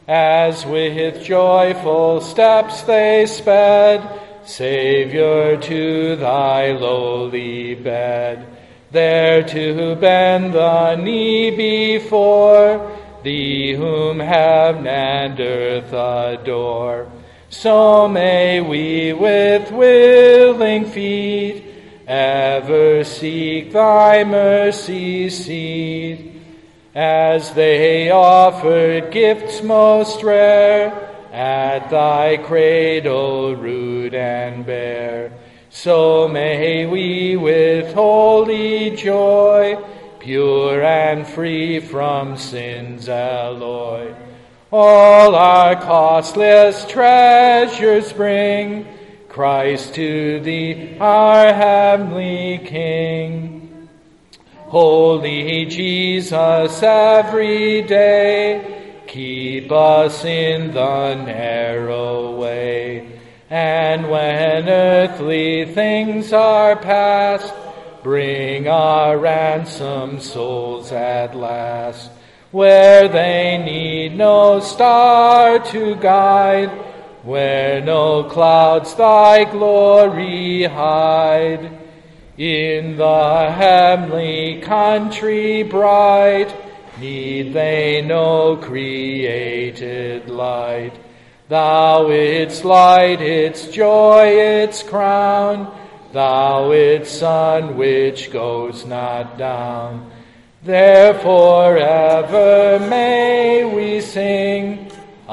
as with joyful steps they sped, Savior, to thy lowly bed, there to bend the knee before thee whom heaven and earth adore. So may we with willing feet ever seek thy mercy seat, as they offered gifts most rare at thy cradle rude and bare. So may we with holy joy, pure and free from sin's alloy, all our costless treasures bring, Christ to thee, our heavenly King. Holy Jesus, every day keep us in the narrow way, and when earthly things are past, bring our ransomed souls at last, where they need no star to guide, where no clouds thy glory hide. In the heavenly country bright, need they no created light. Thou its light, its joy, its crown, thou its sun which goes not down. Therefore ever may we sing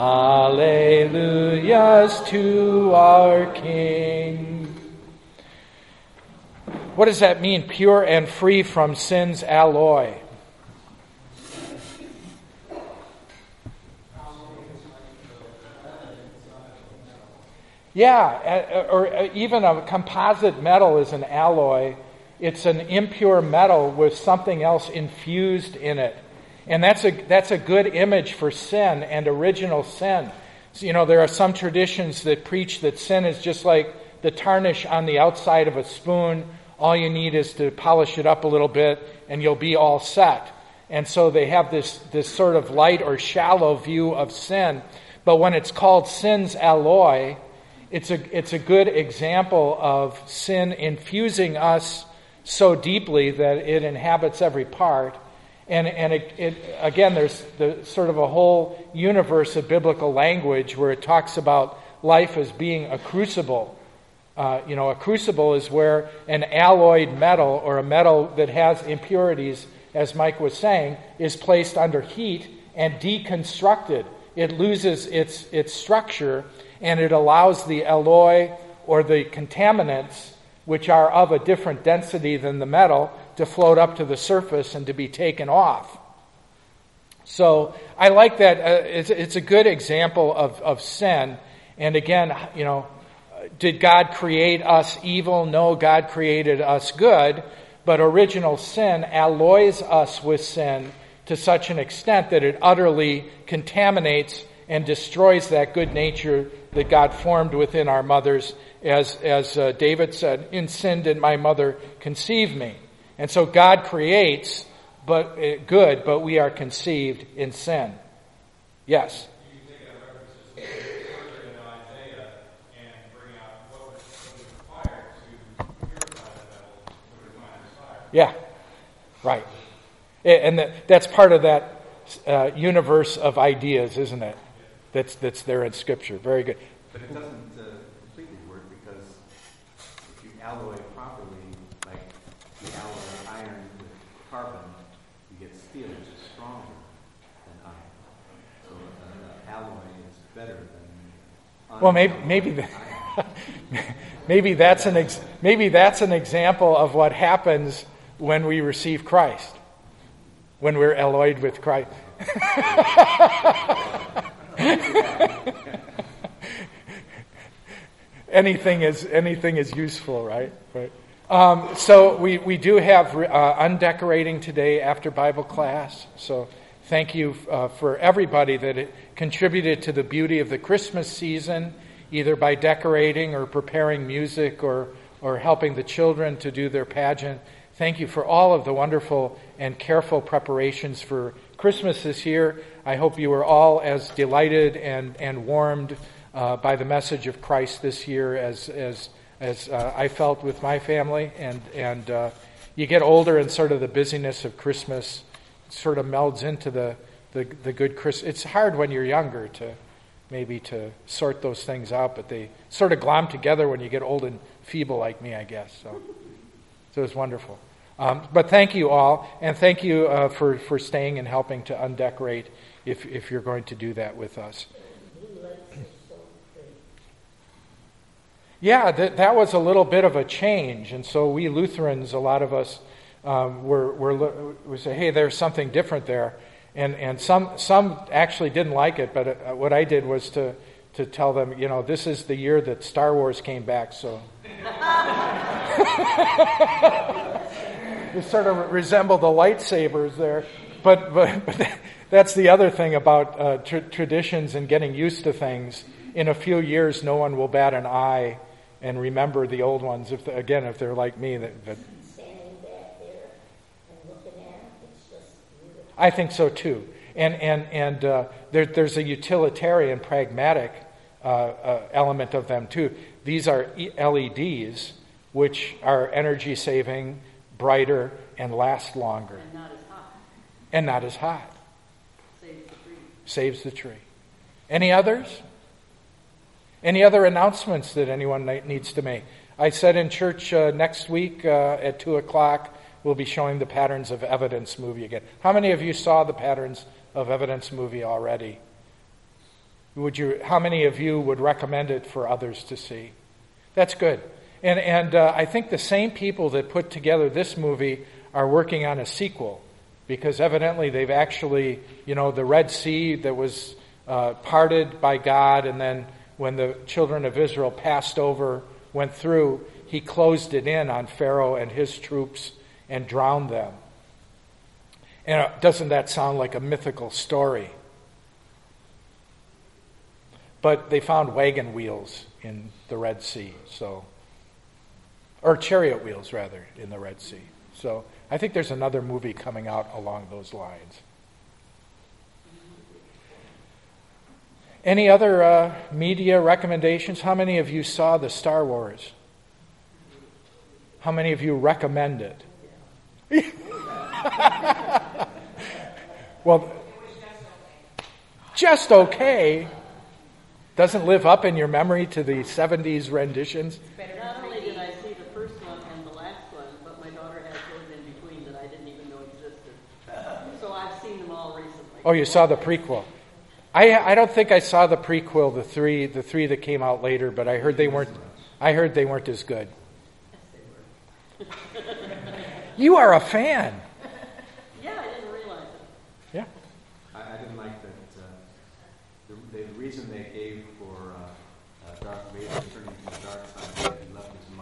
Alleluias to our King. What does that mean, pure and free from sin's alloy? Yeah, or even a composite metal is an alloy. It's an impure metal with something else infused in it. And that's a good image for sin and original sin. So, there are some traditions that preach that sin is just like the tarnish on the outside of a spoon. All you need is to polish it up a little bit and you'll be all set. And so they have this sort of light or shallow view of sin. But when it's called sin's alloy, it's a good example of sin infusing us so deeply that it inhabits every part. And it again, there's sort of a whole universe of biblical language where it talks about life as being a crucible. A crucible is where an alloyed metal or a metal that has impurities, as Mike was saying, is placed under heat and deconstructed. It loses its structure, and it allows the alloy or the contaminants, which are of a different density than the metal, to float up to the surface and to be taken off. So I like that. It's a good example of sin. And again, did God create us evil? No, God created us good. But original sin alloys us with sin to such an extent that it utterly contaminates and destroys that good nature that God formed within our mothers. As David said, in sin did my mother conceive me. And so God creates good, but we are conceived in sin. Yes? You can take that reference further into Isaiah and bring out what was required to purify the metal to refine the fire. Yeah, right. And that's part of that universe of ideas, isn't it? That's there in Scripture. Very good. But it doesn't completely work, because if you alloy properly, like you alloy iron with carbon, you get steel, which is stronger than iron. So alloy is better than. Well, maybe that's an example of what happens when we receive Christ, when we're alloyed with Christ. Anything is useful, right? So we do have undecorating today after Bible class. So thank you for everybody that contributed to the beauty of the Christmas season, either by decorating or preparing music or helping the children to do their pageant. Thank you for all of the wonderful and careful preparations for Christmas this year. I hope you were all as delighted and warmed by the message of Christ this year as I felt with my family. And you get older, and sort of the busyness of Christmas sort of melds into the good Christmas. It's hard when you're younger to sort those things out, but they sort of glom together when you get old and feeble like me, I guess. So it's wonderful. But thank you all, and thank you for staying and helping to undecorate if you're going to do that with us. Yeah, that was a little bit of a change, and so we Lutherans, a lot of us, we say, hey, there's something different there, and some actually didn't like it, but what I did was to tell them, this is the year that Star Wars came back, so it sort of resembled the lightsabers there, but that's the other thing about traditions and getting used to things. In a few years, no one will bat an eye and remember the old ones. If they're like me, that standing back there and looking at it, it's just beautiful. I think so too. And there's a utilitarian, pragmatic element of them too. These are LEDs, which are energy saving, brighter, and last longer. And not as hot. Saves the tree. Any others? Any other announcements that anyone needs to make? I said in church next week at 2 o'clock, we'll be showing the Patterns of Evidence movie again. How many of you saw the Patterns of Evidence movie already? How many of you would recommend it for others to see? That's good. And I think the same people that put together this movie are working on a sequel, because evidently they've actually, the Red Sea that was parted by God, and then when the children of Israel passed over, went through, he closed it in on Pharaoh and his troops and drowned them. And doesn't that sound like a mythical story? But they found wagon wheels in the Red Sea, or chariot wheels, rather, in the Red Sea. So I think there's another movie coming out along those lines. Any other media recommendations? How many of you saw the Star Wars? How many of you recommend it? Well, just okay. Doesn't live up in your memory to the 70s renditions. Not only did I see the first one and the last one, but my daughter has those in between that I didn't even know existed. So I've seen them all recently. Oh, you saw the prequel. I don't think I saw the prequel, the three that came out later, but I heard they weren't as good. You are a fan. Yeah, I didn't realize it. Yeah. I didn't like that. The reason they gave for Darth Vader turning to the dark side, that he left his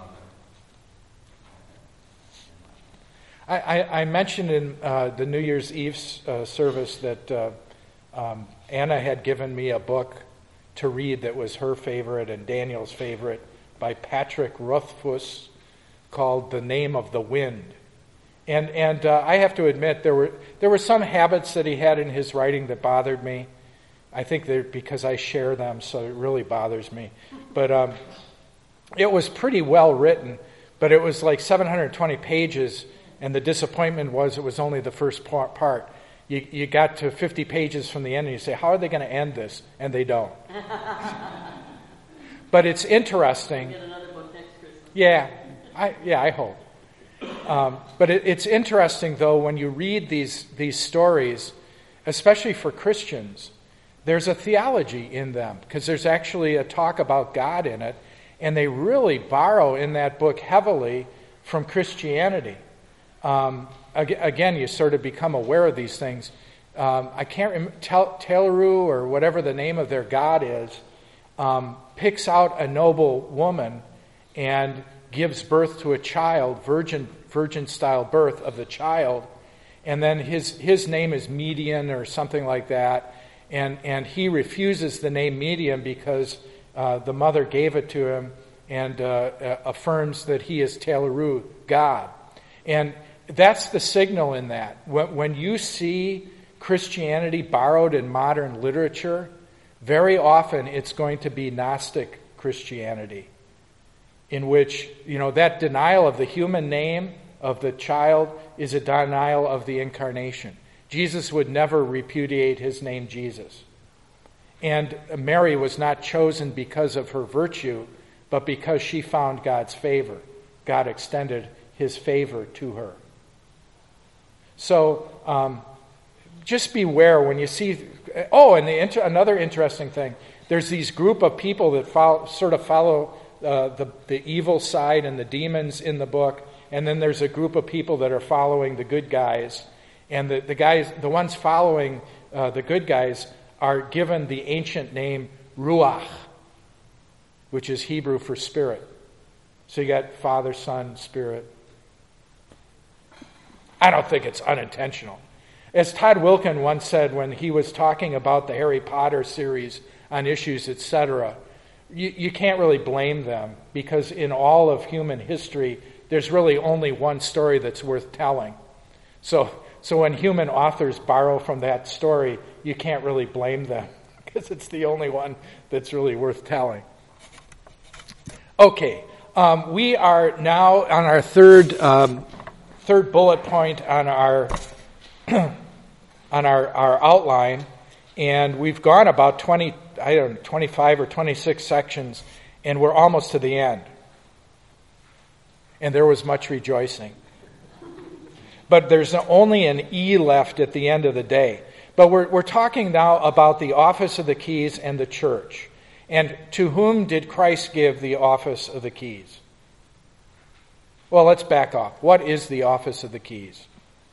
mother. I mentioned in the New Year's Eve service that Anna had given me a book to read that was her favorite and Daniel's favorite by Patrick Rothfuss called The Name of the Wind. And I have to admit there were some habits that he had in his writing that bothered me. I think they're because I share them, so it really bothers me. But it was pretty well written, but it was like 720 pages, and the disappointment was it was only the first part. You got to 50 pages from the end, and you say, how are they going to end this? And they don't. But it's interesting. Get another book next Christmas. Yeah, I hope. But it's interesting, though, when you read these stories, especially for Christians, there's a theology in them, because there's actually a talk about God in it, and they really borrow in that book heavily from Christianity. Again, you sort of become aware of these things. I can't remember, Teleru, or whatever the name of their god is, picks out a noble woman and gives birth to a child, virgin-style birth of the child, and then his name is Median or something like that, and he refuses the name Median because the mother gave it to him and affirms that he is Teleru, God. And that's the signal in that. When you see Christianity borrowed in modern literature, very often it's going to be Gnostic Christianity, in which, that denial of the human name of the child is a denial of the incarnation. Jesus would never repudiate his name Jesus. And Mary was not chosen because of her virtue, but because she found God's favor. God extended his favor to her. So just beware when you see... another interesting thing. There's these group of people that follow the evil side and the demons in the book, and then there's a group of people that are following the good guys. And the ones following the good guys are given the ancient name Ruach, which is Hebrew for spirit. So you got Father, Son, Spirit. I don't think it's unintentional. As Todd Wilkin once said when he was talking about the Harry Potter series on issues, etc., you can't really blame them, because in all of human history, there's really only one story that's worth telling. So when human authors borrow from that story, you can't really blame them, because it's the only one that's really worth telling. Okay, we are now on our third bullet point on our our outline, and we've gone about 25 or 26 sections, and we're almost to the end. And there was much rejoicing. But there's only an E left at the end of the day. But we're talking now about the office of the keys and the church. And to whom did Christ give the office of the keys? Well, let's back off. What is the office of the keys?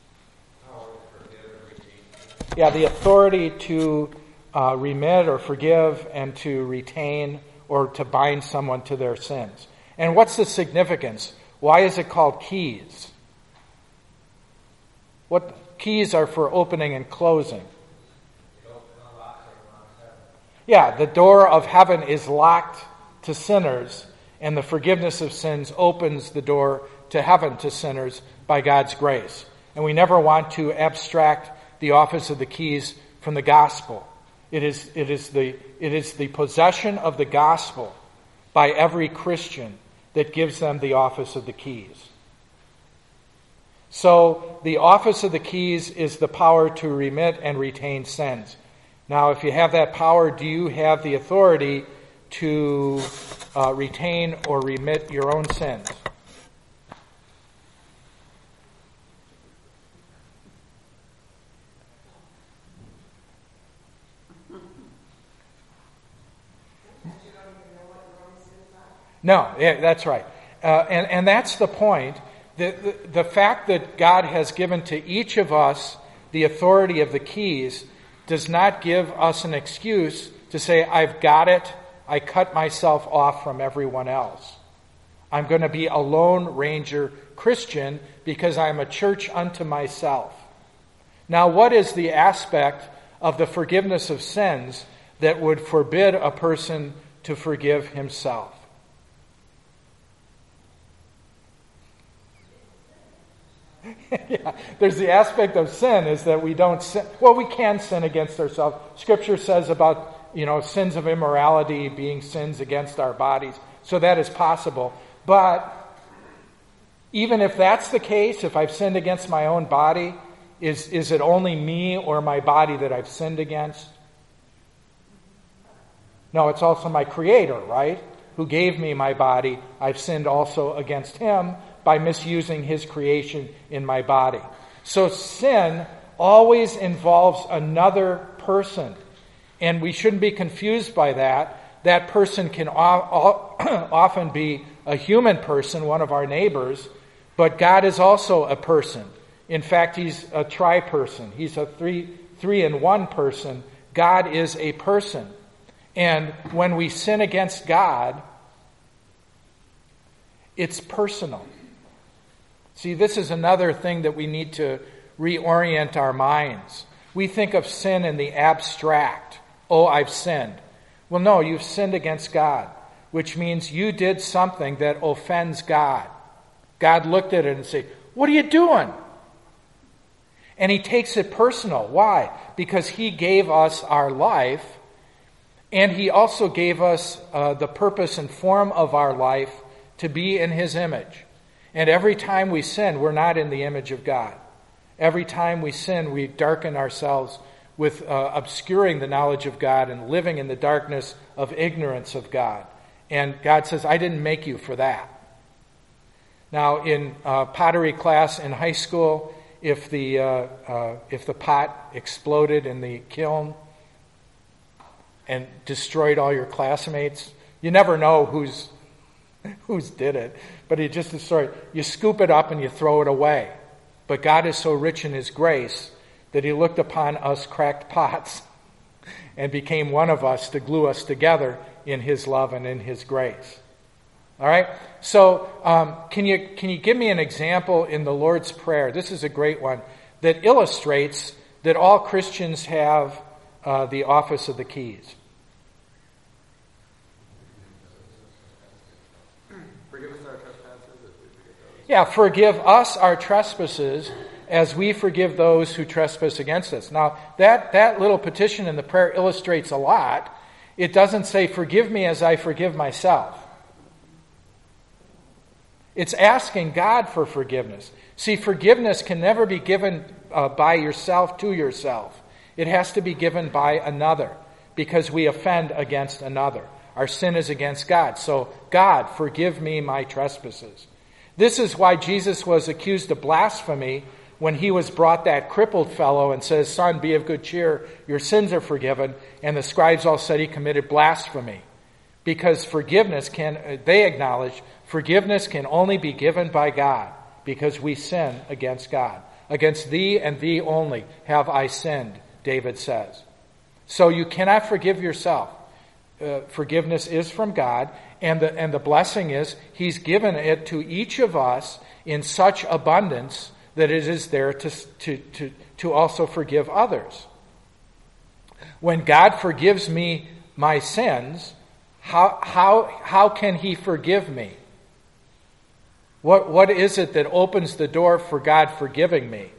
Yeah, the authority to remit or forgive and to retain or to bind someone to their sins. And what's the significance? Why is it called keys? What keys are for opening and closing? Yeah, the door of heaven is locked to sinners, and the forgiveness of sins opens the door to heaven to sinners by God's grace. And we never want to abstract the office of the keys from the gospel. It is the possession of the gospel by every Christian that gives them the office of the keys. So the office of the keys is the power to remit and retain sins. Now, if you have that power, do you have the authority to retain or remit your own sins? No, yeah, that's right. And that's the point. The fact that God has given to each of us the authority of the keys does not give us an excuse to say, I've got it, I cut myself off from everyone else. I'm going to be a Lone Ranger Christian because I'm a church unto myself. Now, what is the aspect of the forgiveness of sins that would forbid a person to forgive himself? Yeah, there's the aspect of sin is that we don't sin. Well, we can sin against ourselves. Scripture says about, sins of immorality being sins against our bodies. So that is possible. But even if that's the case, if I've sinned against my own body, is it only me or my body that I've sinned against? No, it's also my Creator, right? Who gave me my body. I've sinned also against Him by misusing His creation in my body. So sin always involves another person. And we shouldn't be confused by that. That person can often be a human person, one of our neighbors, but God is also a person. In fact, He's a tri-person. He's a three-in-one person. God is a person. And when we sin against God, it's personal. See, this is another thing that we need to reorient our minds. We think of sin in the abstract. Oh, I've sinned. Well, no, you've sinned against God, which means you did something that offends God. God looked at it and said, what are you doing? And he takes it personal. Why? Because he gave us our life, and he also gave us the purpose and form of our life to be in his image. And every time we sin, we're not in the image of God. Every time we sin, we darken ourselves with obscuring the knowledge of God and living in the darkness of ignorance of God. And God says, I didn't make you for that. Now, in pottery class in high school, if the pot exploded in the kiln and destroyed all your classmates, you never know who's did it, but it just destroyed. You scoop it up and you throw it away. But God is so rich in his grace that he looked upon us cracked pots and became one of us to glue us together in his love and in his grace. All right? So can you give me an example in the Lord's Prayer? This is a great one that illustrates that all Christians have the office of the keys. Forgive us our trespasses as we forgive those. Yeah, forgive us our trespasses as we forgive those who trespass against us. Now, that little petition in the prayer illustrates a lot. It doesn't say, forgive me as I forgive myself. It's asking God for forgiveness. See, forgiveness can never be given by yourself to yourself. It has to be given by another because we offend against another. Our sin is against God. So, God, forgive me my trespasses. This is why Jesus was accused of blasphemy when he was brought that crippled fellow and says, son, be of good cheer, your sins are forgiven. And the scribes all said he committed blasphemy. Because they acknowledge, forgiveness can only be given by God because we sin against God. Against thee and thee only have I sinned, David says. So you cannot forgive yourself. Forgiveness is from God, and the blessing is he's given it to each of us in such abundance that it is there to also forgive others. When God forgives me my sins, how can he forgive me? What is it that opens the door for God forgiving me?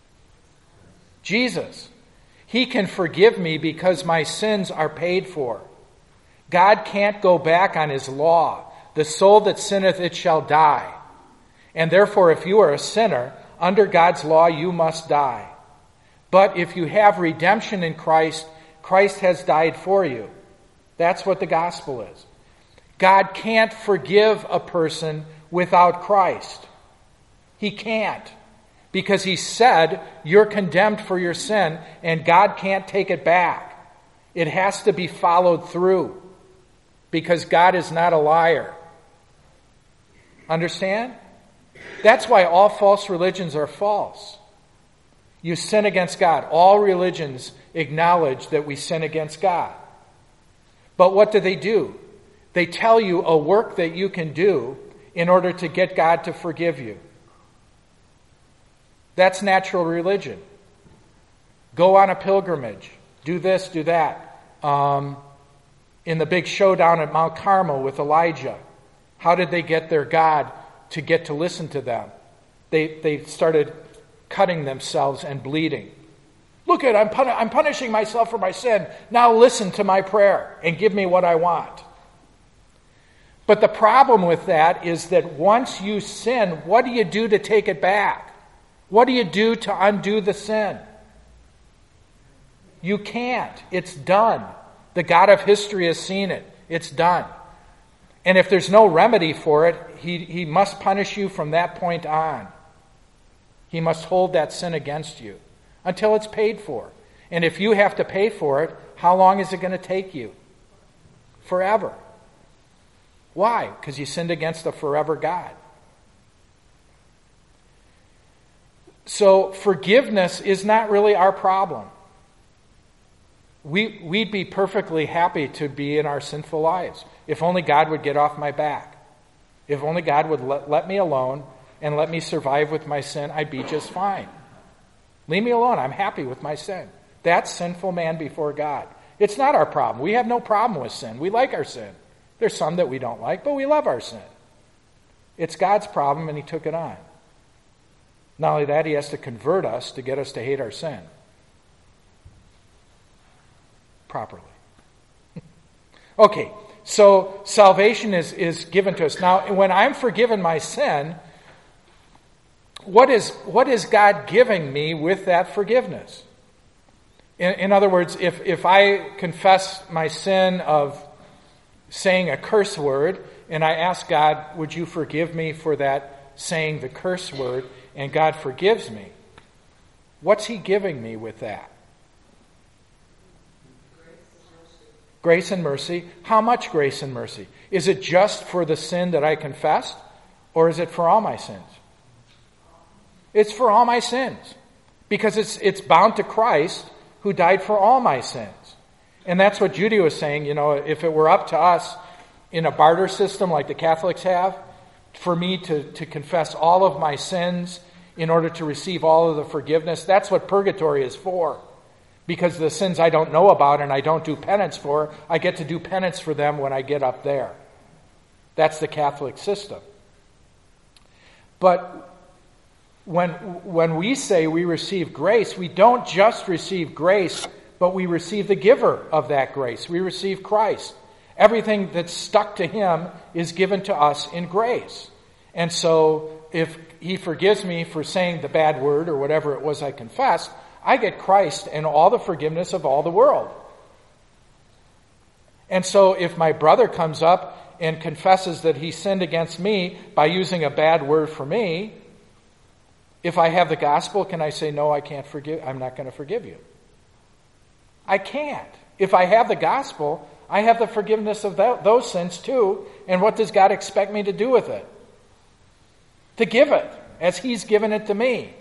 Jesus. He can forgive me because my sins are paid for. God can't go back on his law. The soul that sinneth, it shall die. And therefore, if you are a sinner, under God's law, you must die. But if you have redemption in Christ, Christ has died for you. That's what the gospel is. God can't forgive a person without Christ. He can't. Because he said, you're condemned for your sin, and God can't take it back. It has to be followed through. Because God is not a liar. Understand? That's why all false religions are false. You sin against God. All religions acknowledge that we sin against God. But what do? They tell you a work that you can do in order to get God to forgive you. That's natural religion. Go on a pilgrimage. Do this, do that. In the big showdown at Mount Carmel with Elijah, how did they get their God to get to listen to them? They started cutting themselves and bleeding. Look at, I'm punishing myself for my sin. Now listen to my prayer and give me what I want. But the problem with that is that once you sin, what do you do to take it back? What do you do to undo the sin? You can't. It's done. The God of history has seen it. It's done. And if there's no remedy for it, he must punish you from that point on. He must hold that sin against you until it's paid for. And if you have to pay for it, how long is it going to take you? Forever. Why? Because you sinned against a forever God. So forgiveness is not really our problem. We'd be perfectly happy to be in our sinful lives if only God would get off my back. If only God would let me alone and let me survive with my sin, I'd be just fine. Leave me alone. I'm happy with my sin. That's sinful man before God. It's not our problem. We have no problem with sin. We like our sin. There's some that we don't like, but we love our sin. It's God's problem, and he took it on. Not only that, he has to convert us to get us to hate our sin properly. Okay, so salvation is given to us. Now, when I'm forgiven my sin, what is God giving me with that forgiveness? In other words, if I confess my sin of saying a curse word, and I ask God, would you forgive me for that saying the curse word, and God forgives me, what's he giving me with that? Grace and mercy. How much grace and mercy? Is it just for the sin that I confessed, or is it for all my sins? It's for all my sins, because it's bound to Christ who died for all my sins. And that's what Judy was saying, if it were up to us in a barter system like the Catholics have, for me to confess all of my sins in order to receive all of the forgiveness, that's what purgatory is for. Because the sins I don't know about and I don't do penance for, I get to do penance for them when I get up there. That's the Catholic system. But when we say we receive grace, we don't just receive grace, but we receive the giver of that grace. We receive Christ. Everything that's stuck to him is given to us in grace. And so if he forgives me for saying the bad word or whatever it was I confessed, I get Christ and all the forgiveness of all the world. And so if my brother comes up and confesses that he sinned against me by using a bad word for me, if I have the gospel, can I say, no, I can't forgive, I'm not going to forgive you? I can't. If I have the gospel, I have the forgiveness of those sins too. And what does God expect me to do with it? To give it, as he's given it to me.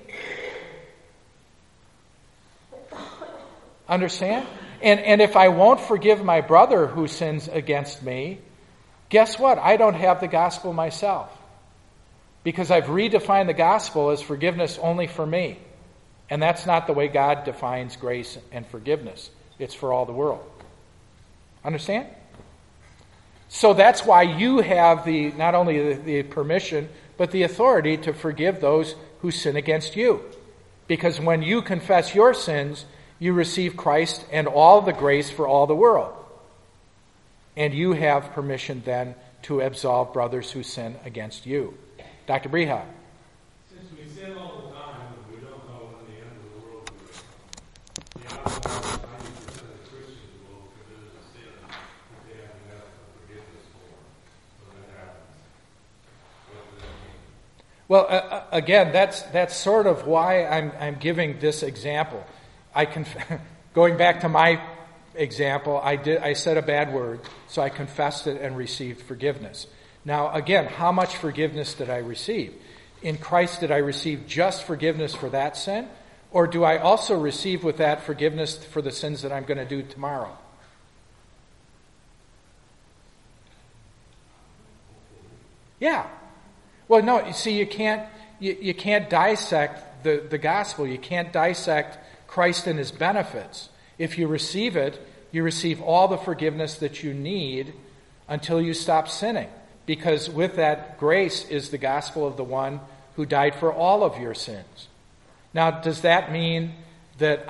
Understand? And if I won't forgive my brother who sins against me, guess what? I don't have the gospel myself. Because I've redefined the gospel as forgiveness only for me. And that's not the way God defines grace and forgiveness. It's for all the world. Understand? So that's why you have not only the permission, but the authority to forgive those who sin against you. Because when you confess your sins, you receive Christ and all the grace for all the world. And you have permission then to absolve brothers who sin against you. Dr. Breha. Since we sin all the time, and we don't know when the end of the world will be, the odds are 90% of Christians will commit a sin that they haven't got forgiveness for. So that happens. What does that mean? Well, again, that's sort of why I'm giving this example. Going back to my example, I said a bad word, so I confessed it and received forgiveness. Now, again, how much forgiveness did I receive? In Christ, did I receive just forgiveness for that sin? Or do I also receive with that forgiveness for the sins that I'm going to do tomorrow? Yeah. Well, no, you see, you can't dissect the gospel. You can't dissect Christ and his benefits. If you receive it, you receive all the forgiveness that you need until you stop sinning. Because with that grace is the gospel of the one who died for all of your sins. Now, does that mean that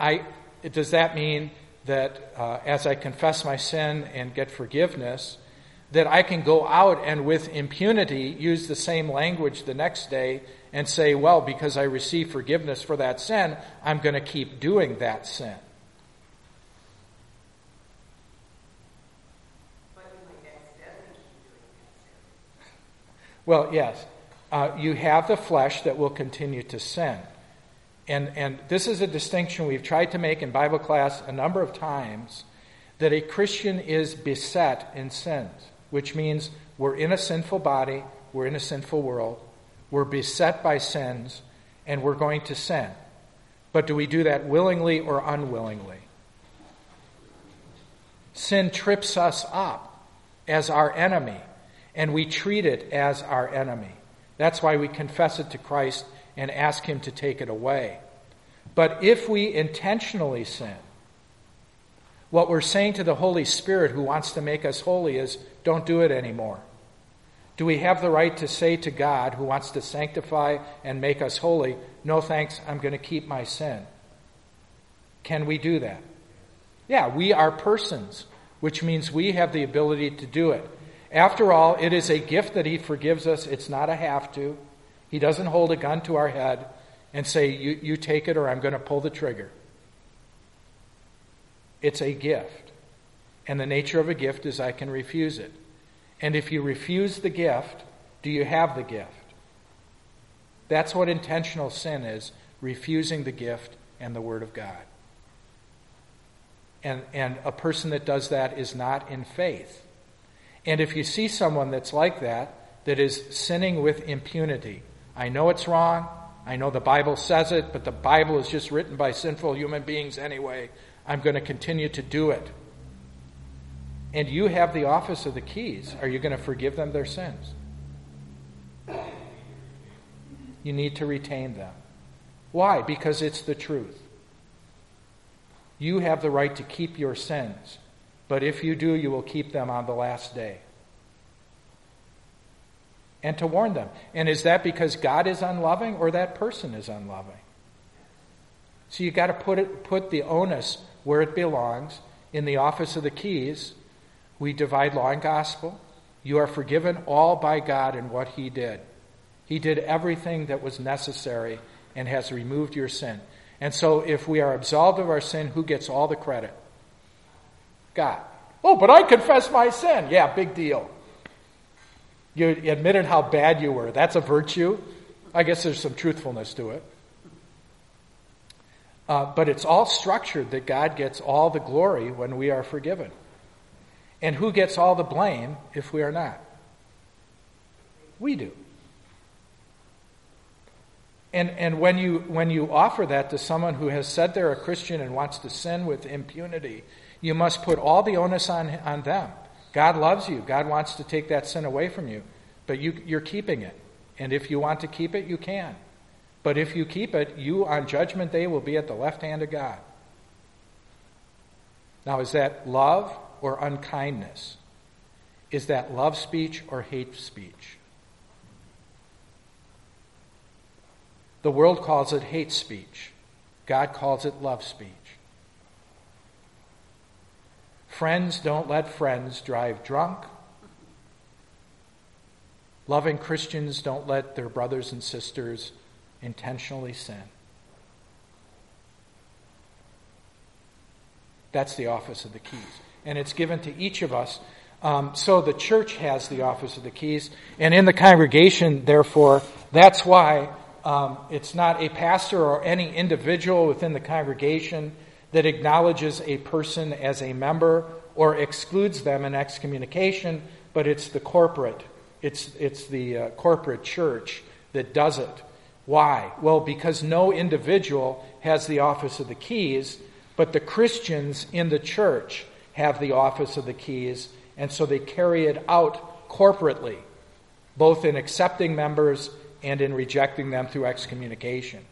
as I confess my sin and get forgiveness, that I can go out and with impunity use the same language the next day and say, well, because I received forgiveness for that sin, I'm going to keep doing that sin? Well, yes. You have the flesh that will continue to sin. And this is a distinction we've tried to make in Bible class a number of times, that a Christian is beset in sins, which means we're in a sinful body, we're in a sinful world, we're beset by sins, and we're going to sin. But do we do that willingly or unwillingly? Sin trips us up as our enemy, and we treat it as our enemy. That's why we confess it to Christ and ask him to take it away. But if we intentionally sin, what we're saying to the Holy Spirit who wants to make us holy is, don't do it anymore. Do we have the right to say to God, who wants to sanctify and make us holy, no thanks, I'm going to keep my sin? Can we do that? Yeah, we are persons, which means we have the ability to do it. After all, it is a gift that he forgives us. It's not a have to. He doesn't hold a gun to our head and say, you take it or I'm going to pull the trigger. It's a gift. And the nature of a gift is I can refuse it. And if you refuse the gift, do you have the gift? That's what intentional sin is, refusing the gift and the Word of God. And a person that does that is not in faith. And if you see someone that's like that is sinning with impunity, I know it's wrong, I know the Bible says it, but the Bible is just written by sinful human beings anyway, I'm going to continue to do it. And you have the office of the keys. Are you going to forgive them their sins? You need to retain them. Why? Because it's the truth. You have the right to keep your sins, but if you do, you will keep them on the last day. And to warn them. And is that because God is unloving or that person is unloving? So you got to put the onus where it belongs, in the office of the keys. We divide law and gospel. You are forgiven all by God in what he did. He did everything that was necessary and has removed your sin. And so if we are absolved of our sin, who gets all the credit? God. Oh, but I confess my sin. Yeah, big deal. You admitted how bad you were. That's a virtue. I guess there's some truthfulness to it. But it's all structured that God gets all the glory when we are forgiven. And who gets all the blame if we are not? We do. And when you offer that to someone who has said they're a Christian and wants to sin with impunity, you must put all the onus on them. God loves you. God wants to take that sin away from you. But you're keeping it. And if you want to keep it, you can. But if you keep it, you on Judgment Day will be at the left hand of God. Now, is that love or unkindness? Is that love speech or hate speech? The world calls it hate speech. God calls it love speech. Friends don't let friends drive drunk. Loving Christians don't let their brothers and sisters intentionally sin. That's the office of the keys. And it's given to each of us. So the church has the office of the keys. And in the congregation, therefore, that's why it's not a pastor or any individual within the congregation that acknowledges a person as a member or excludes them in excommunication, but it's the corporate. It's the corporate church that does it. Why? Well, because no individual has the office of the keys, but the Christians in the church have the office of the keys, and so they carry it out corporately, both in accepting members and in rejecting them through excommunication.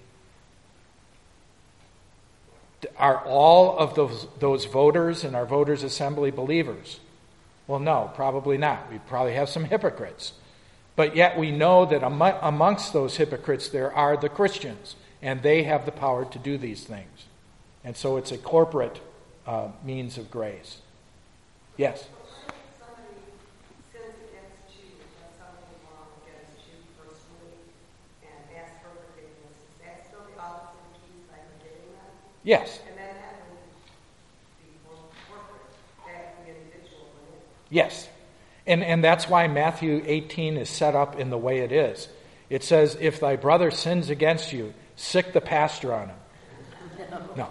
Are all of those voters in our voters' assembly believers? Well, no, probably not. We probably have some hypocrites. But yet we know that amongst those hypocrites there are the Christians, and they have the power to do these things. And so it's a corporate means of grace. Yes? Somebody sins against you, does something wrong against you personally, and asks for forgiveness. Is that still the office of the keys by forgiving them? Yes. And then that would be more corporate, that the individual would. Yes. And that's why Matthew 18 is set up in the way it is. It says, if thy brother sins against you, sick the pastor on him. No.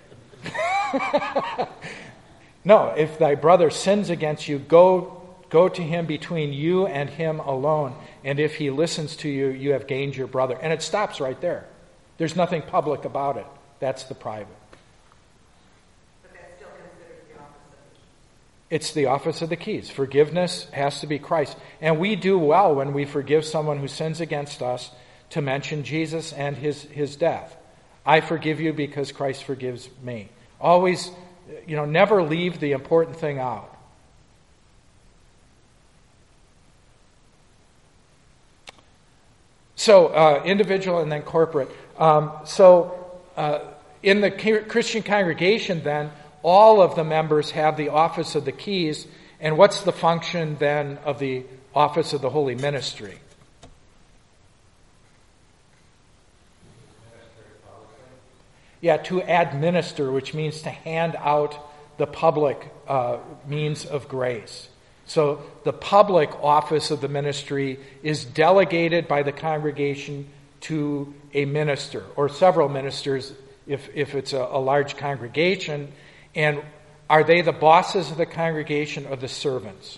No, if thy brother sins against you, go to him between you and him alone. And if he listens to you, you have gained your brother. And it stops right there. There's nothing public about it. That's the private. But that's still considered the office of the keys. It's the office of the keys. Forgiveness has to be Christ. And we do well when we forgive someone who sins against us to mention Jesus and his death. I forgive you because Christ forgives me. Always, never leave the important thing out. So individual and then corporate. In the Christian congregation then, all of the members have the office of the keys. And what's the function then of the office of the holy ministry? Yeah, to administer, which means to hand out the public means of grace. So the public office of the ministry is delegated by the congregation to a minister or several ministers if it's a large congregation. And are they the bosses of the congregation or the servants?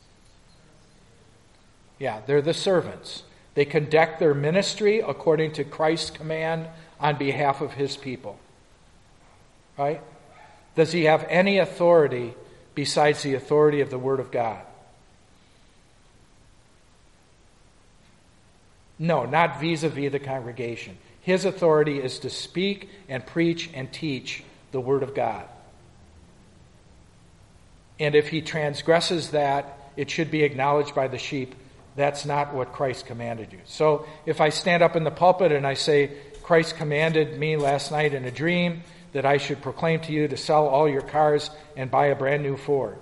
Yeah, they're the servants. They conduct their ministry according to Christ's command on behalf of his people. Right? Does he have any authority besides the authority of the Word of God? No, not vis-a-vis the congregation. His authority is to speak and preach and teach the Word of God. And if he transgresses that, it should be acknowledged by the sheep. That's not what Christ commanded you. So if I stand up in the pulpit and I say, Christ commanded me last night in a dream that I should proclaim to you to sell all your cars and buy a brand new Ford.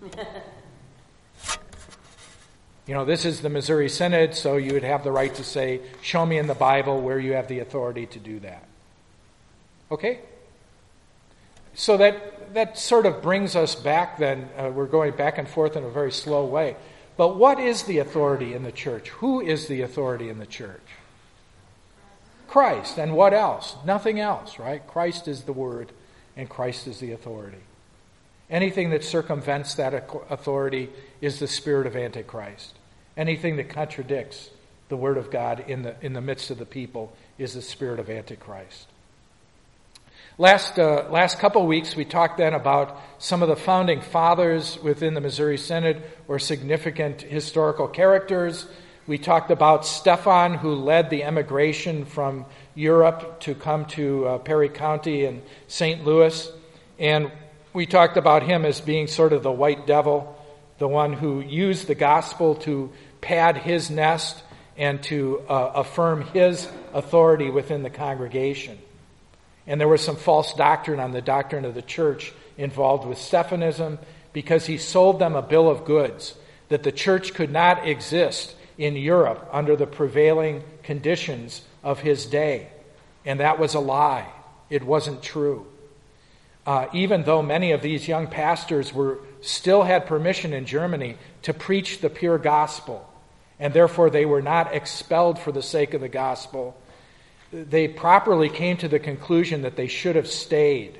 This is the Missouri Synod, so you would have the right to say, show me in the Bible where you have the authority to do that. Okay? So that sort of brings us back then. We're going back and forth in a very slow way. But what is the authority in the church? Who is the authority in the church? Christ. And what else? Nothing else, right? Christ is the Word, and Christ is the authority. Anything that circumvents that authority is the spirit of Antichrist. Anything that contradicts the Word of God in the midst of the people is the spirit of Antichrist. Last couple of weeks, we talked then about some of the founding fathers within the Missouri Synod, or significant historical characters. We talked about Stephan, who led the emigration from Europe to come to Perry County in St. Louis. And we talked about him as being sort of the white devil, the one who used the gospel to pad his nest and to affirm his authority within the congregation. And there was some false doctrine on the doctrine of the church involved with Stephanism, because he sold them a bill of goods that the church could not exist in Europe under the prevailing conditions of his day. And that was a lie. It wasn't true. Even though many of these young pastors still had permission in Germany to preach the pure gospel, and therefore they were not expelled for the sake of the gospel, they properly came to the conclusion that they should have stayed.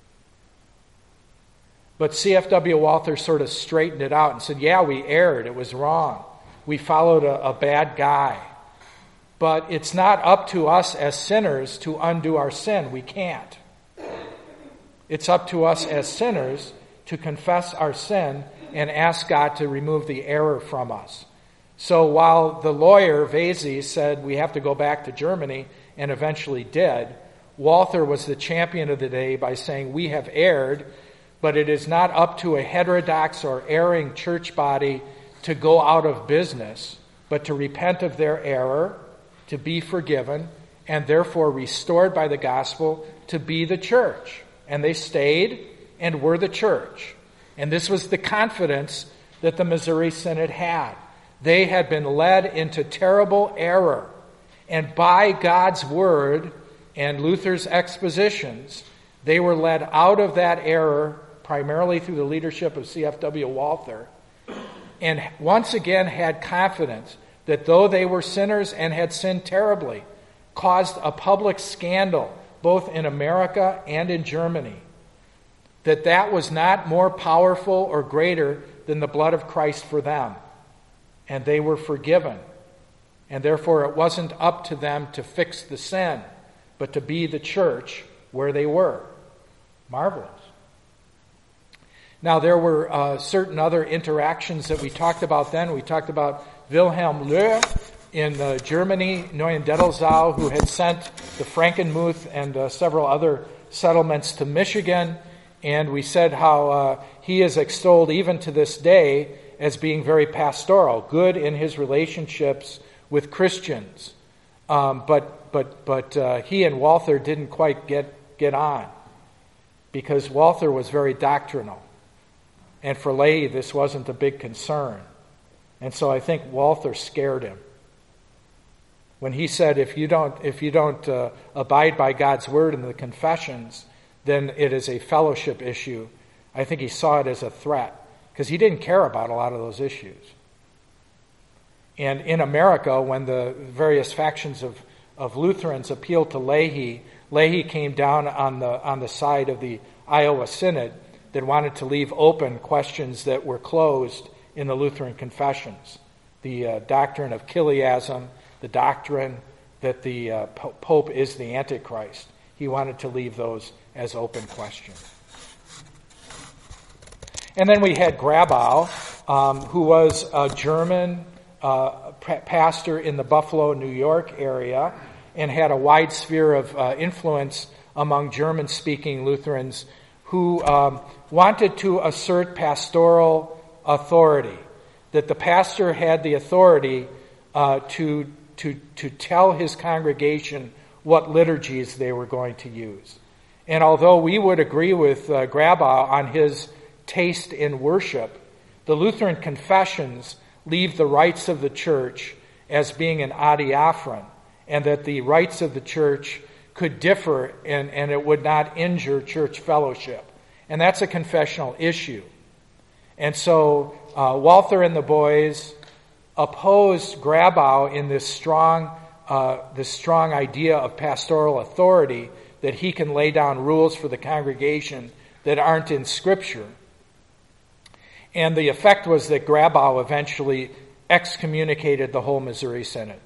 But C.F.W. Walther sort of straightened it out and said, yeah, we erred. It was wrong. We followed a bad guy. But it's not up to us as sinners to undo our sin. We can't. It's up to us as sinners to confess our sin and ask God to remove the error from us. So while the lawyer, Vasey, said we have to go back to Germany, and eventually did, Walther was the champion of the day by saying, we have erred, but it is not up to a heterodox or erring church body to go out of business, but to repent of their error, to be forgiven, and therefore restored by the gospel to be the church. And they stayed and were the church. And this was the confidence that the Missouri Synod had. They had been led into terrible error. And by God's word and Luther's expositions, they were led out of that error, primarily through the leadership of C.F.W. Walther, and once again had confidence that though they were sinners and had sinned terribly, caused a public scandal both in America and in Germany, that was not more powerful or greater than the blood of Christ for them. And they were forgiven. And therefore it wasn't up to them to fix the sin, but to be the church where they were. Marvelous. Now there were certain other interactions that we talked about then. We talked about Wilhelm Löhe in Germany, Neuendettelsau, who had sent the Frankenmuth and several other settlements to Michigan. And we said how he is extolled even to this day as being very pastoral, good in his relationships with Christians, But he and Walther didn't quite get on, because Walther was very doctrinal, and for Leahy this wasn't a big concern. And so I think Walther scared him when he said, if you don't abide by God's word in the confessions, then it is a fellowship issue. I think he saw it as a threat, because he didn't care about a lot of those issues. And in America, when the various factions of Lutherans appealed to Leahy, Leahy came down on the side of the Iowa Synod that wanted to leave open questions that were closed in the Lutheran confessions. The doctrine of chiliasm, the doctrine that the Pope is the Antichrist. He wanted to leave those as open questions. And then we had Grabau, who was a German pastor in the Buffalo, New York area, and had a wide sphere of influence among German-speaking Lutherans who wanted to assert pastoral authority, that the pastor had the authority to tell his congregation what liturgies they were going to use. And although we would agree with Grabau on his taste in worship, the Lutheran confessions leave the rites of the church as being an adiaphron, and that the rites of the church could differ and it would not injure church fellowship. And that's a confessional issue. And so Walther and the boys opposed Grabau in this strong idea of pastoral authority, that he can lay down rules for the congregation that aren't in Scripture. And the effect was that Grabau eventually excommunicated the whole Missouri Synod.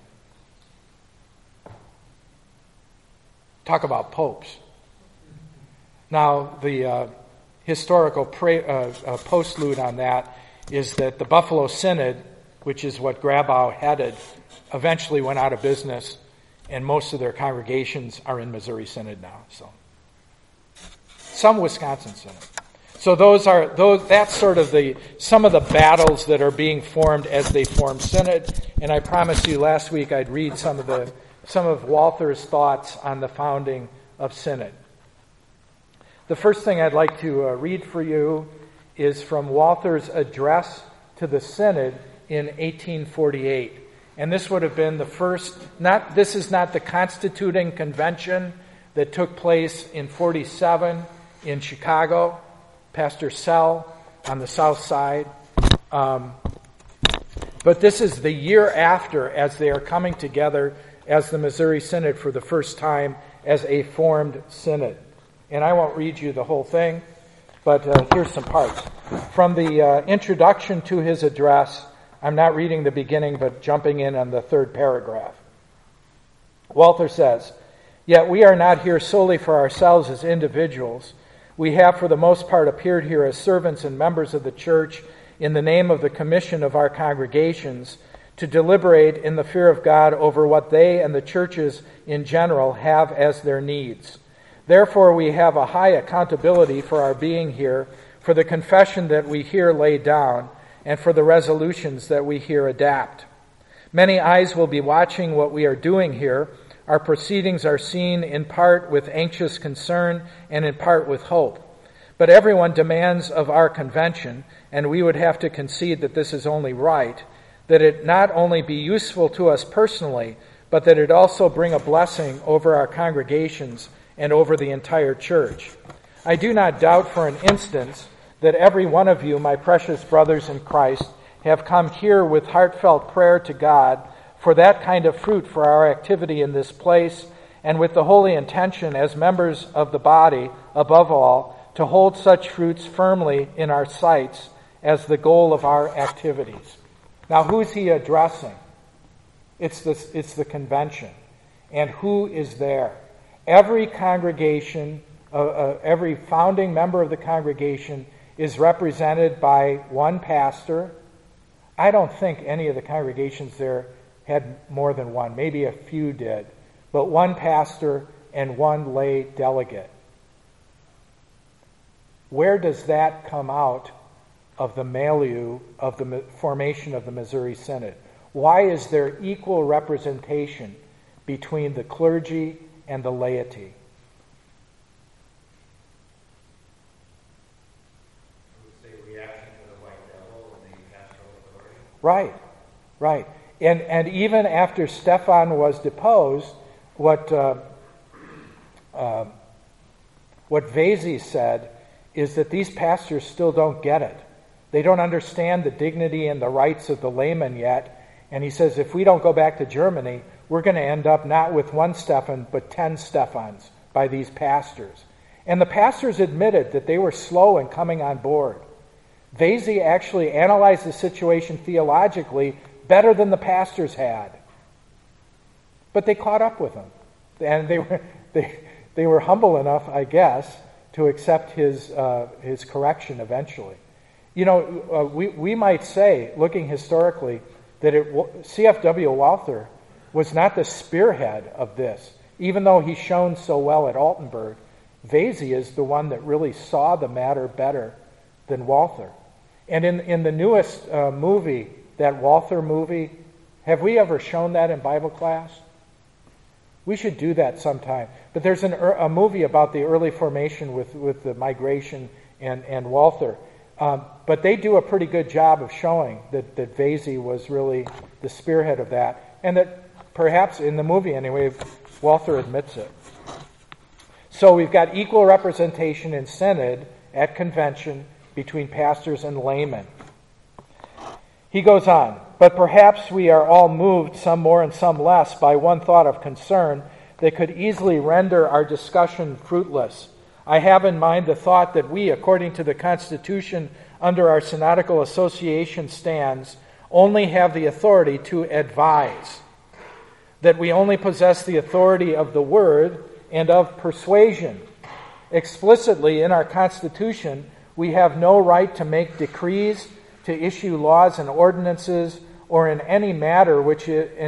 Talk about popes. Now, the historical postlude on that is that the Buffalo Synod, which is what Grabau headed, eventually went out of business, and most of their congregations are in Missouri Synod now. So, some Wisconsin Synod. So that's sort of some of the battles that are being formed as they form Synod. And I promised you last week I'd read some of Walther's thoughts on the founding of Synod. The first thing I'd like to read for you is from Walther's address to the Synod in 1848. And this would have been the first, this is not the constituting convention that took place in 47 in Chicago, Pastor Sell on the south side. But this is the year after, as they are coming together as the Missouri Synod for the first time as a formed synod. And I won't read you the whole thing, but here's some parts. From the introduction to his address, I'm not reading the beginning, but jumping in on the third paragraph. Walther says, "Yet we are not here solely for ourselves as individuals. We have for the most part appeared here as servants and members of the church in the name of the commission of our congregations to deliberate in the fear of God over what they and the churches in general have as their needs. Therefore we have a high accountability for our being here, for the confession that we here lay down, and for the resolutions that we here adapt. Many eyes will be watching what we are doing here. Our proceedings are seen in part with anxious concern and in part with hope. But everyone demands of our convention, and we would have to concede that this is only right, that it not only be useful to us personally, but that it also bring a blessing over our congregations and over the entire church. I do not doubt for an instant that every one of you, my precious brothers in Christ, have come here with heartfelt prayer to God for that kind of fruit for our activity in this place, and with the holy intention as members of the body, above all, to hold such fruits firmly in our sights as the goal of our activities." Now, who's he addressing? It's the convention. And who is there? Every congregation, every founding member of the congregation is represented by one pastor. I don't think any of the congregations there had more than one. Maybe a few did. But one pastor and one lay delegate. Where does that come out of the milieu of the formation of the Missouri Synod? Why is there equal representation between the clergy and the laity. Reaction to the white devil and the pastoral authority. Right. And even after Stephan was deposed, what Vesey said is that these pastors still don't get it. They don't understand the dignity and the rights of the layman yet. And he says, if we don't go back to Germany, we're going to end up not with one Stephan, but 10 Stephans by these pastors. And the pastors admitted that they were slow in coming on board. Vesey actually analyzed the situation theologically better than the pastors had. But they caught up with him. And they were humble enough, I guess, to accept his correction eventually. You know, we might say, looking historically, that C.F.W. Walther was not the spearhead of this. Even though he shone so well at Altenburg, Vesey is the one that really saw the matter better than Walther. And in the newest movie, that Walther movie, have we ever shown that in Bible class? We should do that sometime. But there's a movie about the early formation with the migration and Walther. But they do a pretty good job of showing that Vesey was really the spearhead of that. And that perhaps in the movie anyway, Walther admits it. So we've got equal representation in synod at convention between pastors and laymen. He goes on, but perhaps we are all moved, some more and some less, by one thought of concern that could easily render our discussion fruitless. I have in mind the thought that we, according to the Constitution under our synodical association stands, only have the authority to advise, that we only possess the authority of the word and of persuasion. Explicitly in our Constitution, we have no right to make decrees, to issue laws and ordinances, or in any matter which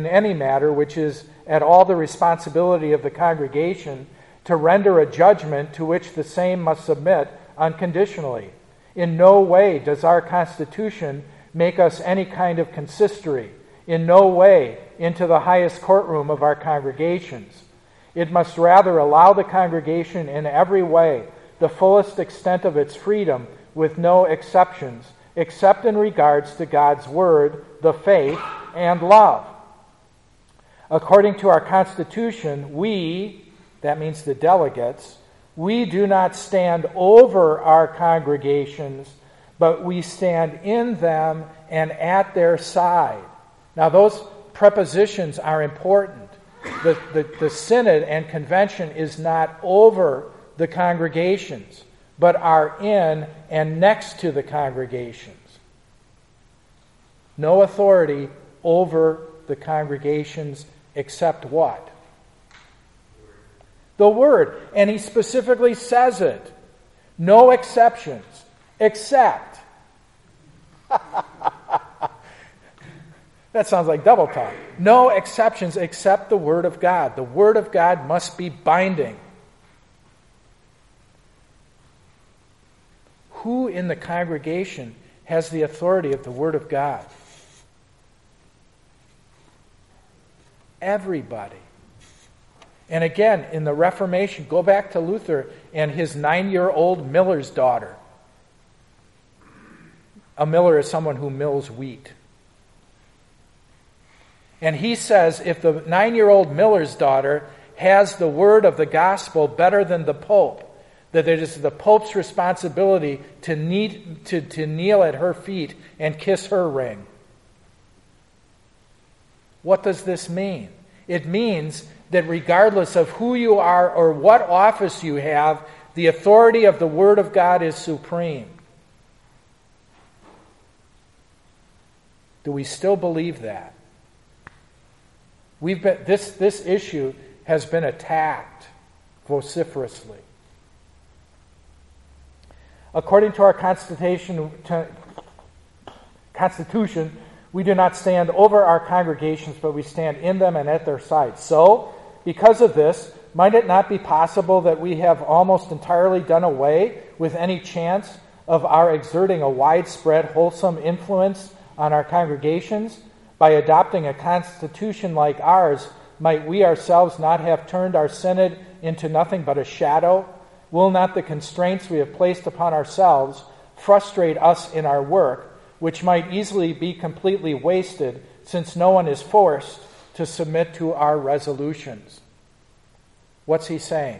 is at all the responsibility of the congregation, to render a judgment to which the same must submit unconditionally. In no way does our Constitution make us any kind of consistory, in no way into the highest courtroom of our congregations. It must rather allow the congregation in every way the fullest extent of its freedom with no exceptions, except in regards to God's Word, the faith, and love. According to our Constitution, we, that means the delegates, we do not stand over our congregations, but we stand in them and at their side. Now those prepositions are important. The synod and convention is not over the congregations, but are in and next to the congregations. No authority over the congregations except what? The Word. And he specifically says it. No exceptions, except. That sounds like double talk. No exceptions except the Word of God. The Word of God must be binding. Who in the congregation has the authority of the Word of God? Everybody. And again, in the Reformation, go back to Luther and his 9-year-old miller's daughter. A miller is someone who mills wheat. And he says if the 9-year-old miller's daughter has the word of the gospel better than the Pope, that it is the Pope's responsibility to kneel at her feet and kiss her ring. What does this mean? It means that regardless of who you are or what office you have, the authority of the Word of God is supreme. Do we still believe that? This issue has been attacked vociferously. According to our Constitution, we do not stand over our congregations, but we stand in them and at their sides. So, because of this, might it not be possible that we have almost entirely done away with any chance of our exerting a widespread, wholesome influence on our congregations by adopting a constitution like ours might we ourselves not have turned our synod into nothing but a shadow? Will not the constraints we have placed upon ourselves frustrate us in our work, which might easily be completely wasted, since no one is forced to submit to our resolutions? What's he saying?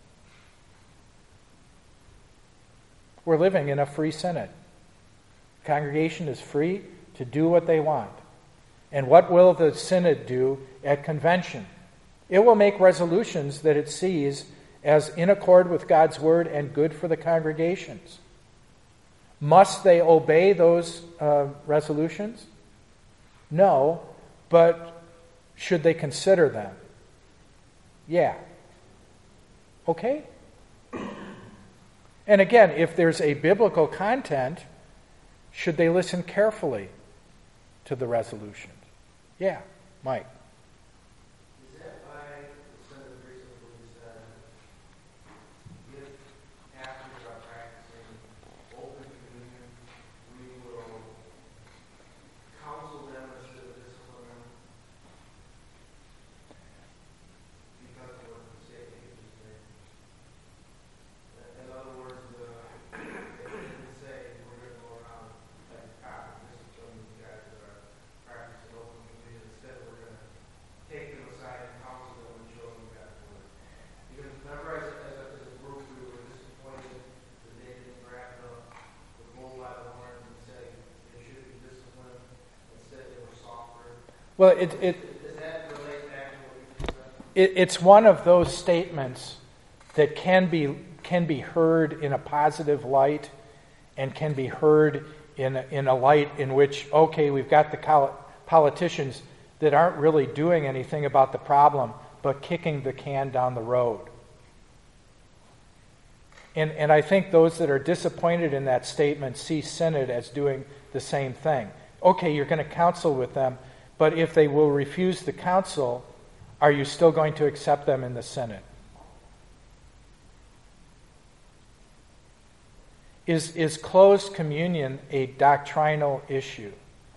We're living in a free synod. The congregation is free to do what they want. And what will the synod do at convention? It will make resolutions that it sees as in accord with God's word and good for the congregations. Must they obey those resolutions? No, but should they consider them? Yeah. Okay? And again, if there's a biblical content, should they listen carefully to the resolutions? Yeah, Mike. Is that why the Senate recently said, if after we are practicing open communion, we will counsel them instead of discipline them because of what the state teachers say? In other words, they didn't say we're going to go around like cop and discipline these guys that are practicing open communion. Instead, we're going to take them aside and counsel them and show them God's word. Because remember, as a group, we were disappointed that they didn't grab the bull by the horns and say they should be disciplined. Instead, they were softer. Well, Does that relate back to what you just said? it's one of those statements that can be heard in a positive light and can be heard in a light in which, okay, we've got the politicians that aren't really doing anything about the problem, but kicking the can down the road. And I think those that are disappointed in that statement see Synod as doing the same thing. Okay, you're going to counsel with them, but if they will refuse the counsel, are you still going to accept them in the Synod? Is closed communion a doctrinal issue?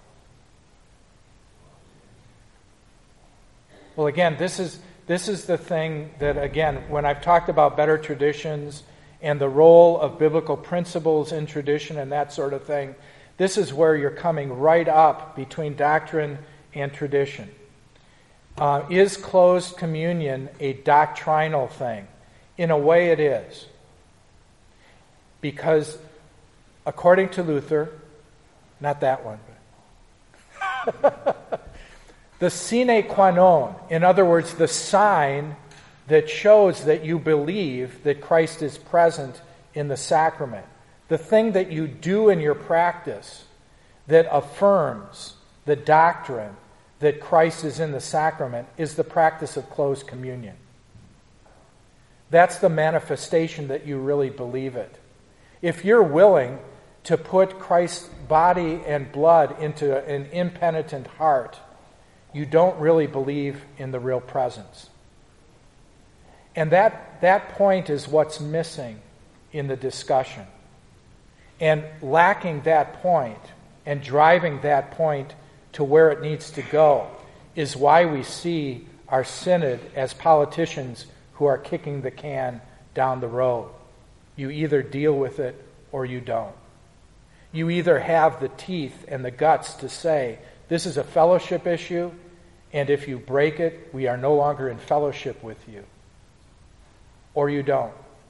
Well, again, this is the thing that, again, when I've talked about better traditions and the role of biblical principles in tradition and that sort of thing, this is where you're coming right up between doctrine and tradition. Is closed communion a doctrinal thing? In a way it is. Because according to Luther, not that one, but the sine qua non, in other words, the sign that shows that you believe that Christ is present in the sacrament, the thing that you do in your practice that affirms the doctrine that Christ is in the sacrament, is the practice of closed communion. That's the manifestation that you really believe it. If you're willing to put Christ's body and blood into an impenitent heart, you don't really believe in the real presence. And that point is what's missing in the discussion. And lacking that point and driving that point to where it needs to go is why we see our synod as politicians who are kicking the can down the road. You either deal with it or you don't. You either have the teeth and the guts to say, this is a fellowship issue, and if you break it, we are no longer in fellowship with you. Or you don't.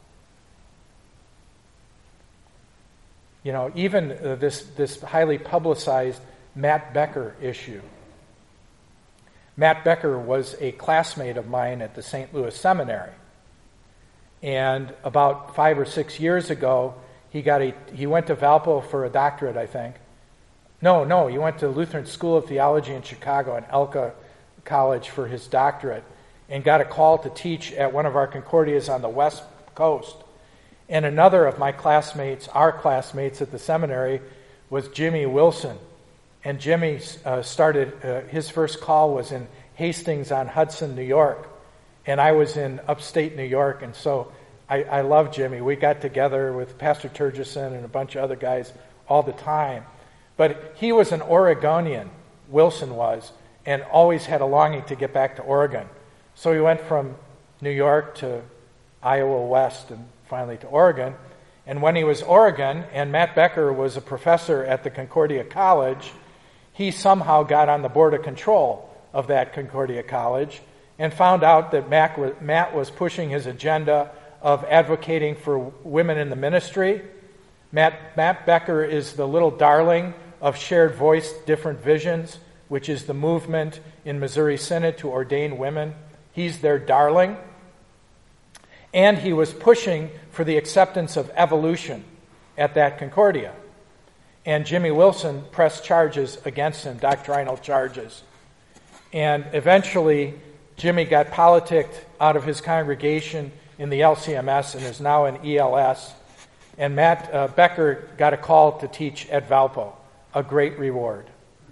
You know, even this highly publicized Matt Becker issue. Matt Becker was a classmate of mine at the St. Louis Seminary. And about 5 or 6 years ago, he went to Valpo for a doctorate, I think. No, he went to Lutheran School of Theology in Chicago and Elka College for his doctorate, and got a call to teach at one of our Concordias on the West Coast. And another of my classmates, our classmates at the seminary, was Jimmy Wilson. And Jimmy started, his first call was in Hastings on Hudson, New York. And I was in upstate New York, and so I love Jimmy. We got together with Pastor Turgeson and a bunch of other guys all the time. But he was an Oregonian, Wilson was, and always had a longing to get back to Oregon. So he went from New York to Iowa West and finally to Oregon. And when he was Oregon, and Matt Becker was a professor at the Concordia College, he somehow got on the board of control of that Concordia College and found out that Matt was pushing his agenda of advocating for women in the ministry. Matt Becker is the little darling of Shared Voice, Different Visions, which is the movement in Missouri Synod to ordain women. He's their darling. And he was pushing for the acceptance of evolution at that Concordia. And Jimmy Wilson pressed charges against him, doctrinal charges. And eventually, Jimmy got politicked out of his congregation in the LCMS and is now in ELS. And Matt Becker got a call to teach at Valpo, a great reward.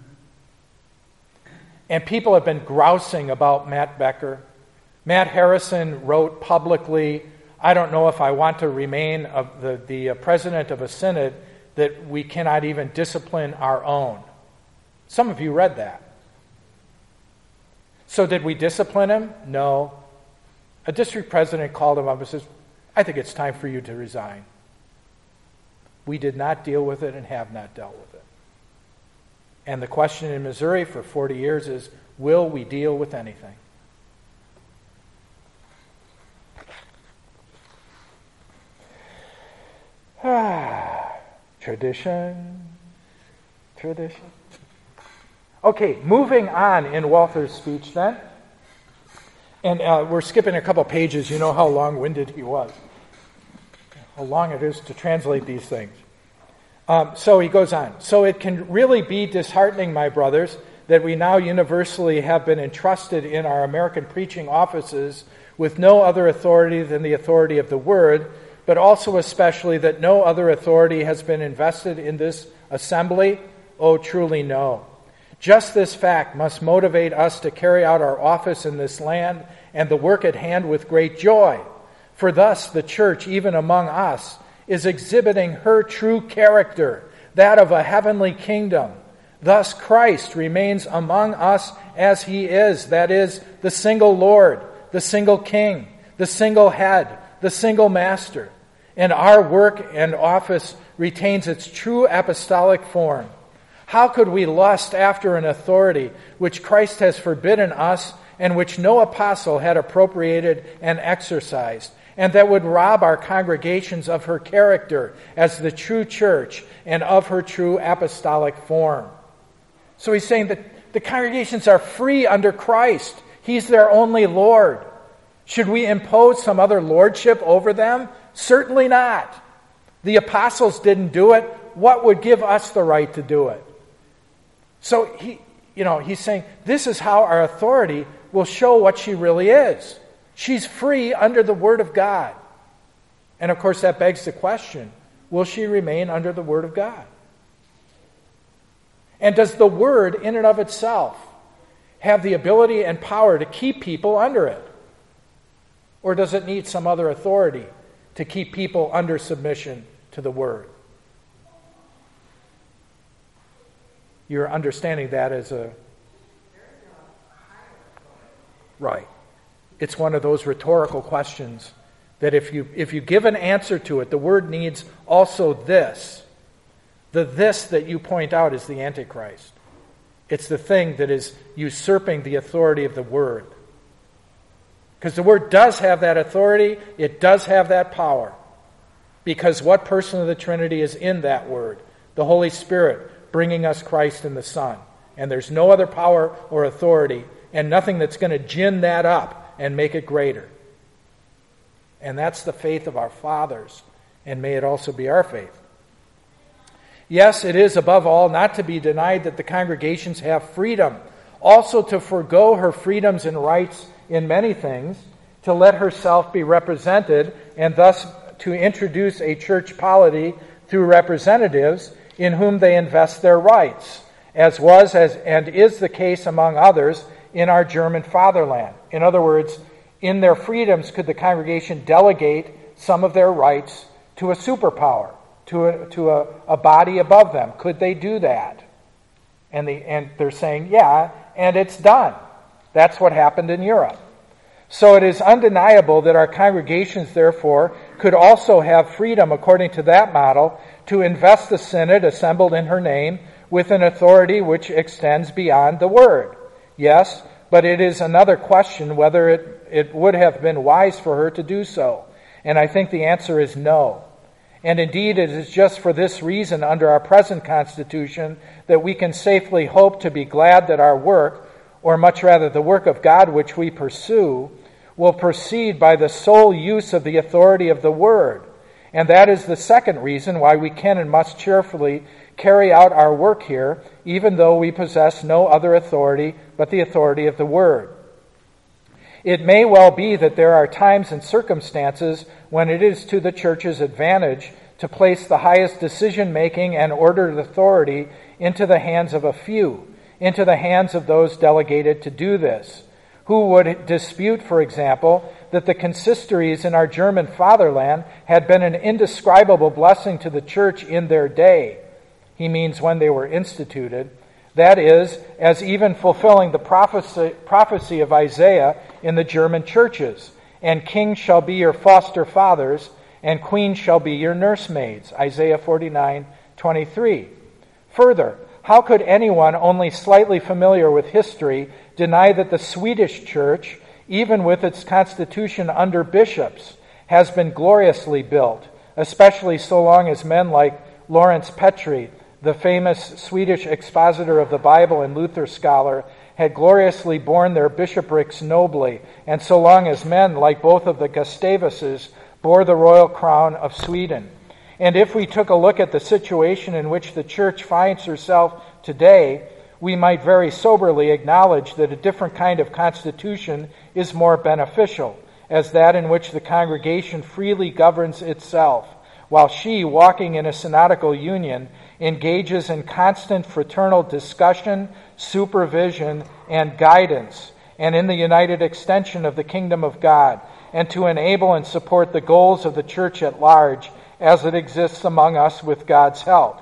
And people have been grousing about Matt Becker. Matt Harrison wrote publicly, I don't know if I want to remain the president of a synod that we cannot even discipline our own. Some of you read that. So did we discipline him? No. A district president called him up and says, I think it's time for you to resign. We did not deal with it and have not dealt with it. And the question in Missouri for 40 years is, will we deal with anything? Tradition. Okay, moving on in Walther's speech then. And we're skipping a couple pages. You know how long-winded he was. How long it is to translate these things. So he goes on. So it can really be disheartening, my brothers, that we now universally have been entrusted in our American preaching offices with no other authority than the authority of the Word, but also especially that no other authority has been invested in this assembly? Oh, truly no. Just this fact must motivate us to carry out our office in this land and the work at hand with great joy. For thus the church, even among us, is exhibiting her true character, that of a heavenly kingdom. Thus Christ remains among us as he is, that is, the single Lord, the single King, the single head, the single master. And our work and office retains its true apostolic form. How could we lust after an authority which Christ has forbidden us and which no apostle had appropriated and exercised, and that would rob our congregations of her character as the true church and of her true apostolic form? So he's saying that the congregations are free under Christ. He's their only Lord. Should we impose some other lordship over them? Certainly not. The apostles didn't do it. What would give us the right to do it? So he's saying this is how our authority will show what she really is. She's free under the Word of God. And of course that begs the question, will she remain under the Word of God? And does the Word in and of itself have the ability and power to keep people under it? Or does it need some other authority to keep people under submission to the Word? You're understanding that as a... Right. It's one of those rhetorical questions that if you give an answer to it, the Word needs also this. The this that you point out is the Antichrist. It's the thing that is usurping the authority of the Word. Because the Word does have that authority, it does have that power. Because what person of the Trinity is in that Word? The Holy Spirit, bringing us Christ and the Son. And there's no other power or authority, and nothing that's going to gin that up and make it greater. And that's the faith of our fathers, and may it also be our faith. Yes, it is above all not to be denied that the congregations have freedom, also to forego her freedoms and rights in many things, to let herself be represented, and thus to introduce a church polity through representatives in whom they invest their rights, as was and is the case among others in our German fatherland. In other words, in their freedoms, could the congregation delegate some of their rights to a superpower, to a body above them? Could they do that? And they're saying, yeah, and it's done. That's what happened in Europe. So it is undeniable that our congregations, therefore, could also have freedom, according to that model, to invest the synod assembled in her name with an authority which extends beyond the word. Yes, but it is another question whether it would have been wise for her to do so. And I think the answer is no. And indeed, it is just for this reason under our present Constitution that we can safely hope to be glad that our work, or much rather the work of God which we pursue, will proceed by the sole use of the authority of the Word. And that is the second reason why we can and must cheerfully carry out our work here, even though we possess no other authority but the authority of the Word. It may well be that there are times and circumstances when it is to the church's advantage to place the highest decision-making and ordered authority into the hands of a few, into the hands of those delegated to do this. Who would dispute, for example, that the consistories in our German fatherland had been an indescribable blessing to the church in their day? He means when they were instituted. That is, as even fulfilling the prophecy of Isaiah in the German churches. And kings shall be your foster fathers, and queens shall be your nursemaids. Isaiah 49:23. Further, how could anyone only slightly familiar with history deny that the Swedish church, even with its constitution under bishops, has been gloriously built, especially so long as men like Lawrence Petri, the famous Swedish expositor of the Bible and Luther scholar, had gloriously borne their bishoprics nobly, and so long as men like both of the Gustavuses bore the royal crown of Sweden. And if we took a look at the situation in which the church finds herself today, we might very soberly acknowledge that a different kind of constitution is more beneficial, as that in which the congregation freely governs itself, while she, walking in a synodical union, engages in constant fraternal discussion, supervision, and guidance, and in the united extension of the kingdom of God, and to enable and support the goals of the church at large as it exists among us with God's help.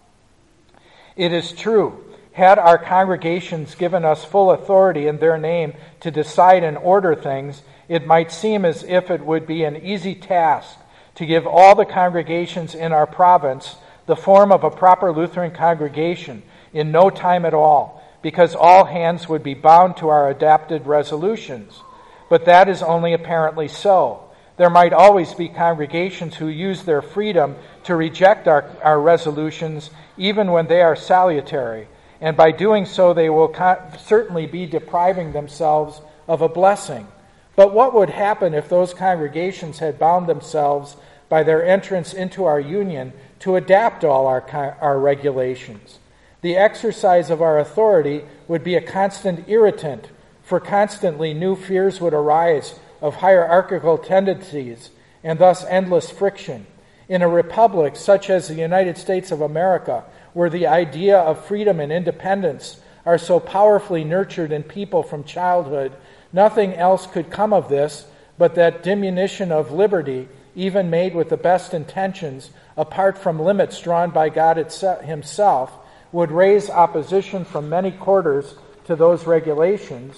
It is true, had our congregations given us full authority in their name to decide and order things, it might seem as if it would be an easy task to give all the congregations in our province the form of a proper Lutheran congregation in no time at all, because all hands would be bound to our adapted resolutions. But that is only apparently so. There might always be congregations who use their freedom to reject our resolutions even when they are salutary, and by doing so they will certainly be depriving themselves of a blessing. But what would happen if those congregations had bound themselves by their entrance into our union to adapt all our regulations? The exercise of our authority would be a constant irritant, for constantly new fears would arise of hierarchical tendencies and thus endless friction. In a republic such as the United States of America, where the idea of freedom and independence are so powerfully nurtured in people from childhood, nothing else could come of this but that diminution of liberty, even made with the best intentions, apart from limits drawn by God himself, would raise opposition from many quarters to those regulations,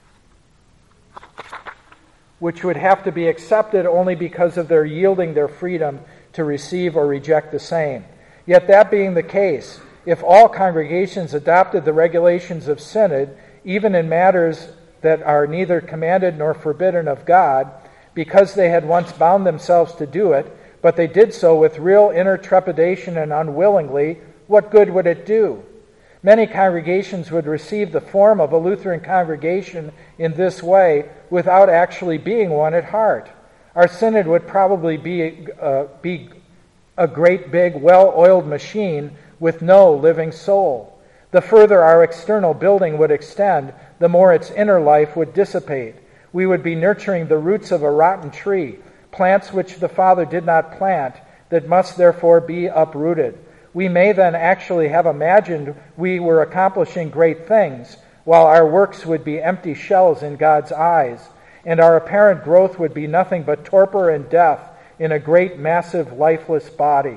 which would have to be accepted only because of their yielding their freedom to receive or reject the same. Yet that being the case, if all congregations adopted the regulations of synod, even in matters that are neither commanded nor forbidden of God, because they had once bound themselves to do it, but they did so with real inner trepidation and unwillingly, what good would it do? Many congregations would receive the form of a Lutheran congregation in this way without actually being one at heart. Our synod would probably be a great big, well-oiled machine with no living soul. The further our external building would extend, the more its inner life would dissipate. We would be nurturing the roots of a rotten tree, plants which the Father did not plant, that must therefore be uprooted. We may then actually have imagined we were accomplishing great things, while our works would be empty shells in God's eyes, and our apparent growth would be nothing but torpor and death in a great, massive, lifeless body.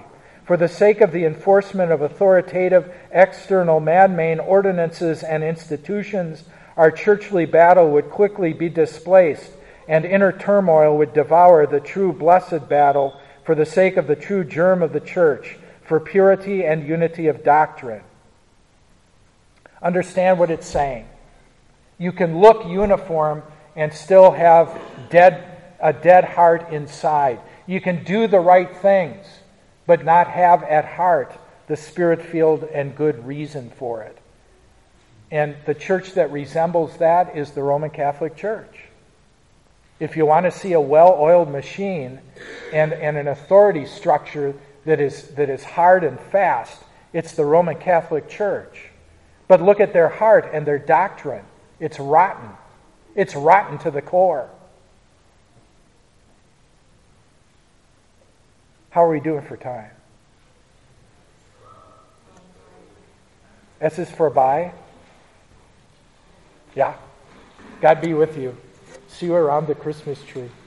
For the sake of the enforcement of authoritative external man-made ordinances and institutions, our churchly battle would quickly be displaced, and inner turmoil would devour the true blessed battle for the sake of the true germ of the church, for purity and unity of doctrine. Understand what it's saying. You can look uniform and still have a dead heart inside. You can do the right things, but not have at heart the Spirit-filled and good reason for it. And the church that resembles that is the Roman Catholic Church. If you want to see a well-oiled machine and an authority structure that is hard and fast, it's the Roman Catholic Church. But look at their heart and their doctrine. It's rotten. It's rotten to the core. How are we doing for time? S is for bye? Yeah. God be with you. See you around the Christmas tree.